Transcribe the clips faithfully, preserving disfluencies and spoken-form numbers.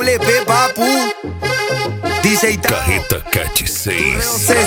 Doble P, papu. D J Cajeta Cachi seis.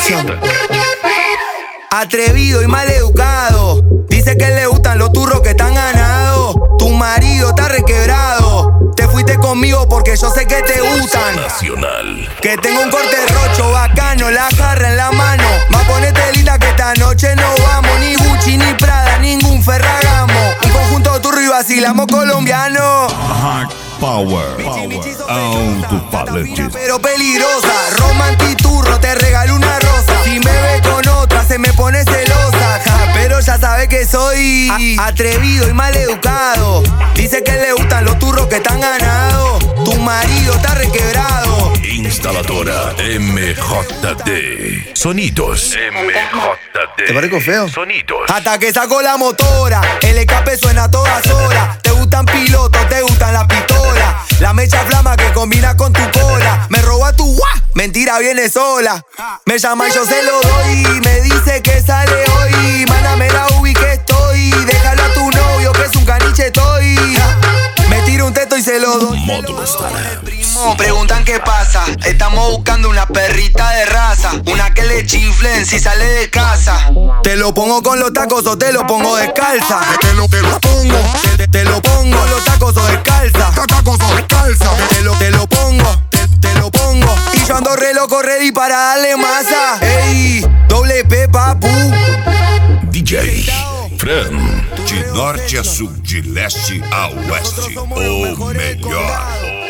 Atrevido y maleducado. Dice que le gustan los turros que están ganados. Tu marido está requebrado. Te fuiste conmigo porque yo sé que te gustan. Nacional. Que tengo un corte rocho bacano, la jarra en la mano. Va a ponerte linda que esta noche no vamos. Ni Gucci, ni Prada, ningún Ferragamo. Un conjunto turro y vacilamos colombiano. Hard Power, Power. Auto Palantes. Pero peligrosa, romantiturro, te regalo una rosa. Si me ve con otra se me pone celosa, ja, pero ya sabe que soy a atrevido y maleducado. Dice que le gustan los turros que están ganados. Tu marido está requebrado. Instaladora M J D. Sonidos M J D. ¿Te parezco feo? Sonidos. Hasta que saco la motora, el escape suena a todas horas. Te gustan pilotos, te gustan las pistolas. La mecha flama que combina con tu cola. Me roba tu guá, mentira viene sola. Me llama y yo se lo doy. Me dice que sale hoy. Mándame la ubi que estoy. Déjalo a tu novio que es un caniche toy. Me tiro un teto y se lo doy. Módulos Talents. Preguntan qué pasa. Estamos buscando una perrita de raza. Una que le chiflen si sale de casa. Te lo pongo con los tacos o te lo pongo descalza. Te lo, te lo pongo, Te, te lo pongo con los tacos o descalza. tacos o descalza. Te lo, te lo pongo, te, te lo pongo. Y yo ando re loco, ready para darle masa. Ey, doble P, papu. D J Fran. De norte a sul, de leste a oeste, o melhor.